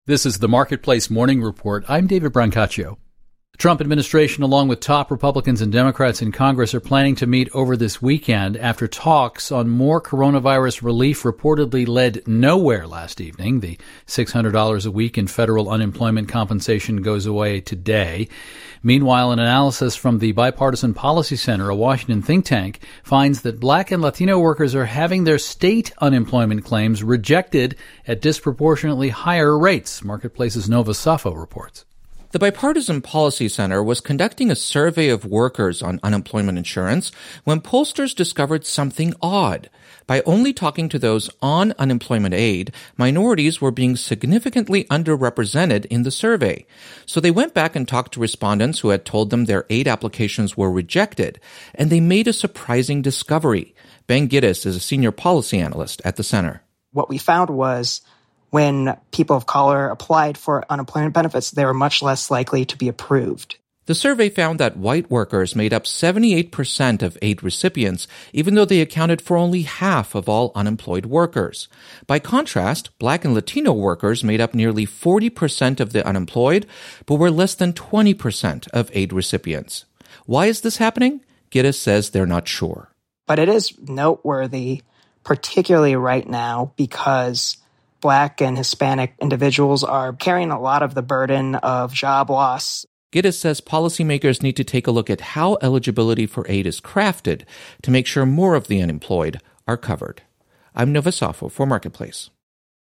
This is the Marketplace Morning Report. I'm David Brancaccio. The Trump administration, along with top Republicans and Democrats in Congress, are planning to meet over this weekend after talks on more coronavirus relief reportedly led nowhere last evening. The $600 a week in federal unemployment compensation goes away today. Meanwhile, an analysis from the Bipartisan Policy Center, a Washington think tank, finds that Black and Latino workers are having their state unemployment claims rejected at disproportionately higher rates. Marketplace's Nova Safo reports. The Bipartisan Policy Center was conducting a survey of workers on unemployment insurance when pollsters discovered something odd. By only talking to those on unemployment aid, minorities were being significantly underrepresented in the survey. So they went back and talked to respondents who had told them their aid applications were rejected, and they made a surprising discovery. Ben Gittes is a senior policy analyst at the center. What we found was when people of color applied for unemployment benefits, they were much less likely to be approved. The survey found that white workers made up 78% of aid recipients, even though they accounted for only half of all unemployed workers. By contrast, Black and Latino workers made up nearly 40% of the unemployed, but were less than 20% of aid recipients. Why is this happening? Gittes says they're not sure. But it is noteworthy, particularly right now, because Black and Hispanic individuals are carrying a lot of the burden of job loss. Gittes says policymakers need to take a look at how eligibility for aid is crafted to make sure more of the unemployed are covered. I'm Nova Safo for Marketplace.